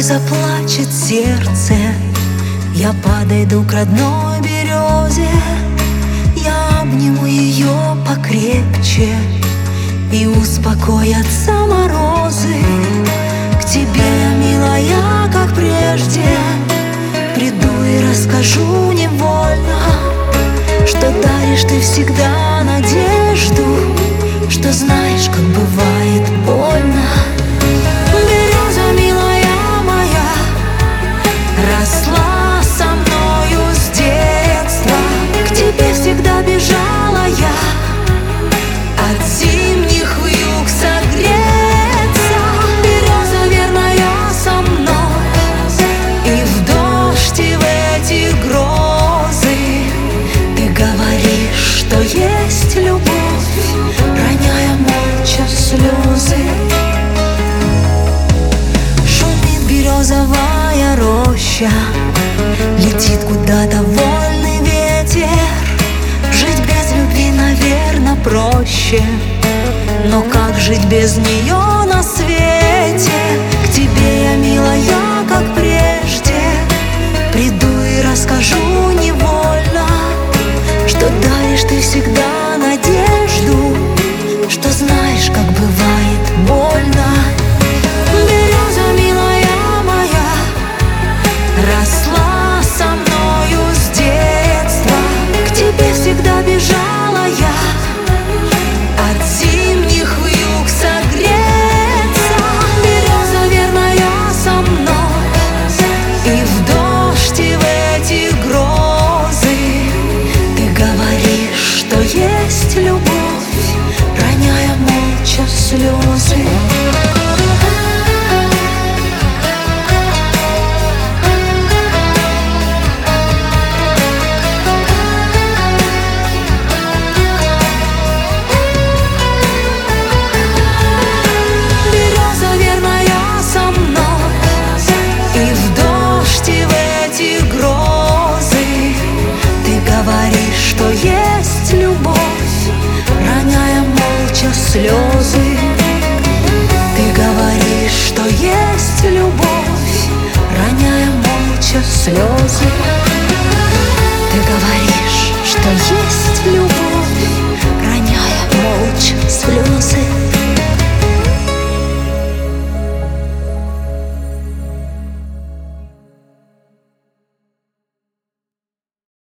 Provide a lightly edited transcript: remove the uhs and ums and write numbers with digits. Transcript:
заплачет сердце, я подойду к родной березе, я обниму ее покрепче, и успокоятся морозы. К тебе, милая, как прежде, приду и расскажу невольно, что даришь ты всегда надежду, что знаешь, как бывает больно. Береза, милая моя, росла со мною с детства, к тебе всегда бежала я, от зимних вьюг согреться. Береза верная со мной, и в дождь, и в эти грозы. Ты говоришь, что есть любовь, роняя молча слезы. Шумит березовая роща, летит куда-то вольный ветер. Жить без любви, наверно, проще, но как жить без нее на свете? К тебе я, милая, как прежде, приду и расскажу невольно, что даришь ты всегда надежду, что знаешь, как бывает больно. Береза, милая моя, росла со мною с детства, к тебе всегда бежала я, от зимних вьюг согреться. Береза верная со мной, и в дождь, и в эти грозы. Ты говоришь, что есть любовь, роняя молча слезы.